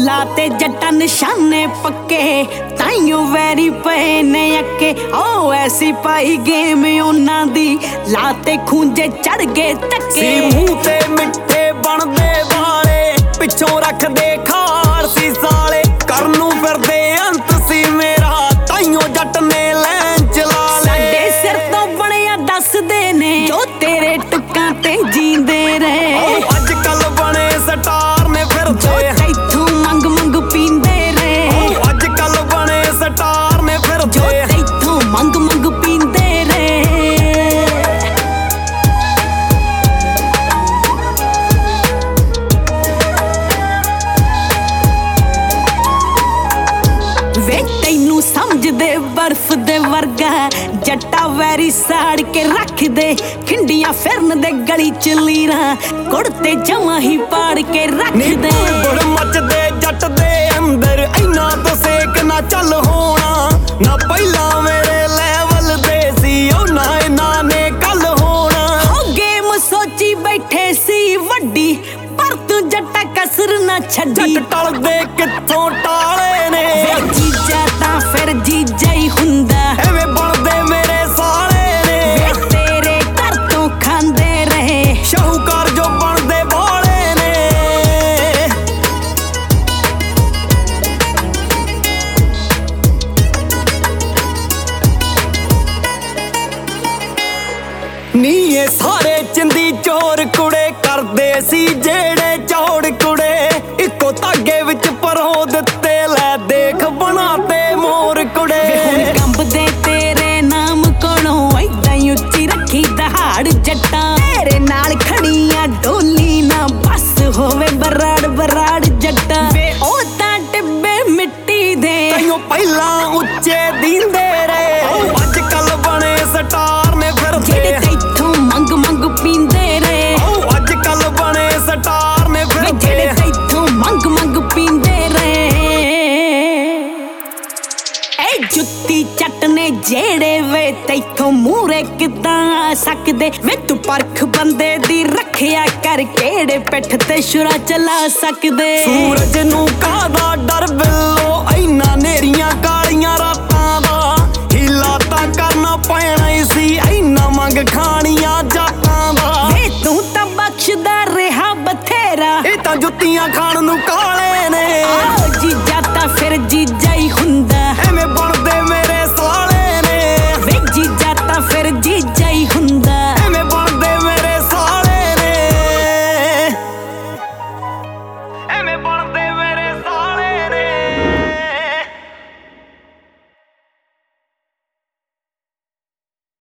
ਲਾਤੇ ਜੱਟਾਂ ਨਿਸ਼ਾਨੇ ਪੱਕੇ ਤਾਈਓ ਵੈਰੀ ਪਏ ਨੇ ਅੱਕੇ ਓ ਐਸੀ ਪਾਈ ਗੇਮ ਉਹਨਾਂ ਦੀ ਲਾਤੇ ਖੂੰਜੇ ਚੜ ਗਏ ਧੱਕੇ ਸੀ ਮੂੰਹ ਤੇ ਮਿੱਠੇ ਬਣਦੇ ਵਾਲੇ ਪਿੱਛੋਂ ਰੱਖਦੇ ਖਾਰ ਸੀ ਸਾਲੇ ਕਰਨ ਨੂੰ ਫਿਰਦੇ ਅੰਤ ਸੀ ਮੇਰਾ ਤਾਈਓ ਜੱਟ ਨੇ ਲੈਣ ਚਲਾ ਲੈ ਸਾਡੇ ਸਿਰ ਤੋਂ ਬਣਿਆ ਦੱਸਦੇ ਨੇ ਜੋ ਤੇਰੇ ਟੁੱਕਾਂ ਤੇ ਜੀਂਦੇ ਰਹੇ ਅੱਜ ਕੱਲ ਬਣੇ ਸਟਾਰ ਨੇ ਫਿਰਦੇ ਤੈਥੋਂ ਮੰਗ ਮੰਗ ਪੀਂਦੇ ਰਹੇ ਅੱਜ ਕੱਲ ਬਣੇ ਸਟਾਰ ਨੇ ਜੋ ਫਿਰਦੇ ਤੈਥੋਂ ਮੰਗ ਮੰਗ ਪੀਂਦੇ ਰਹੇ ਵੇ ਤੈਨੂੰ ਸਮਝਦੇ ਬਰਫ਼ ਦੇ ਵਰਗਾ ਜੱਟਾ ਵੈਰੀ ਸਾੜ ਕੇ ਰੱਖਦੇ ਖਿੰਡੀਆਂ ਫਿਰਨ ਦੇ ਗਲੀ ਚ ਲੀਰਾਂ ਕੁੜਤੇ ਜਮਾਂ ਹੀ ਪਾੜ ਕੇ ਨੀ ਰੱਖਦੇ ਬੁੜ ਮੱਚਦੇ ਜੱਟ ਦੇ ਅੰਦਰ ਇੰਨਾ ਤਾਂ ਸੇਕ ਨਾ ਚੱਲ ਹੋਣਾ ਨਾ ਪਹਿਲਾਂ ਮੇਰੇ ਲੈਵਲ ਦੇ ਸੀ ਉਹ ਨਾ ਇਹਨਾਂ ਨੇ ਕੱਲ ਹੋਣਾ ਹੋ ਗੇਮ ਸੋਚੀ ਬੈਠੇ ਸੀ ਵੱਡੀ ਪਰ ਤੂੰ ਜੱਟਾ ਕਸਰ ਨਾ ਛੱਡੀ ਜੱਟ ਟਲਦੇ ਕਿੱਥੋਂ ਟਾਲੇ ਨੇ ਵੇ ਜੀਜਾ ਤਾਂ ਫਿਰ ਜੀਜਾ ਹੀ ਹੁੰਦਾ ਐਵੇਂ ਬਣਦੇ ਮੇਰੇ ਸਾਲੇ ਨੇ ਵੇ ਤੇਰੇ ਘਰ ਤੋਂ ਖਾਂਦੇ ਰਹੇ ਸ਼ਾਹੂਕਾਰ ਜੋ ਬਣਦੇ ਬਾਲੇ ਨੇ ਨੀ ਇਹ ਸਾਰੇ ਚਿੰਦੀ ਚੋਰ ਕੁੜੇ ਕਰਦੇ ਸੀ ਜਿਹੜੇ ਚੌੜ ਕੁੜੇ ਇੱਕੋ ਧਾਗੇ ਵਿੱਚ ਪਰੋ ਦਿੱਤੇ ਲੈ ਦੇਖ ਬਣਾਤੇ ਮੋਰ ਕੁੜੇ ਹੁਣ ਕੰਬਦੇ ਤੇਰੇ ਨਾਮ ਕੋਲੋਂ ਏਦਾਂ ਹੀ ਉੱਚੀ ਰੱਖੀ ਦਹਾੜ ਜੱਟਾਂ ਤੇਰੇ ਨਾਲ ਖੜੀਆਂ ਡੋਲੀ ਨਾ ਬਸ ਹੋਵੇ ਬਰਾੜ ਬਰਾੜ ਜੱਟਾਂ ਵੇ ਉਹ ਤਾਂ ਟਿੱਬੇ ਮਿੱਟੀ ਦੇ ਤਾਈਓ ਪਹਿਲਾਂ ਉੱਚੇ ਦੀਂਦੇ ਰਹੇ ਅੱਜ ਕੱਲ ਬਣੇ ਸਟਾਰ ਨੇ ਜਿਹੜੇ ਫਿਰਦੇ ਤੈਥੋਂ ਮੰਗ ਮੰਗ ਪੀਂਦੇ ਰਹੇ ਅੱਜ ਕੱਲ ਬਣੇ ਸਟਾਰ ਨੇ ਵੇ ਜਿਹੜੇ ਫਿਰਦੇ ਤੈਥੋਂ ਮੰਗ ਮੰਗ ਪੀਂਦੇ ਰਹੇ ਏ ਜੁੱਤੀ ਚੱਟ ਨੇ ਜਿਹੜੇ ਵੇ ਤੈਥੋਂ ਮੂਰੇ ਕਿੱਦਾਂ ਆ ਸਕਦੇ ਵੇ ਤੂੰ ਪਰਖ ਬੰਦੇ ਦੀ ਰੱਖਿਆ ਕਰ ਕਿਹੜੇ ਪਿੱਠ ਤੇ ਸ਼ੁਰਾ ਚਲਾ ਸਕਦੇ ਸੂਰਜ ਨੂੰ ਕਾਹਦਾ ਡਰ ਬਿੱਲੋ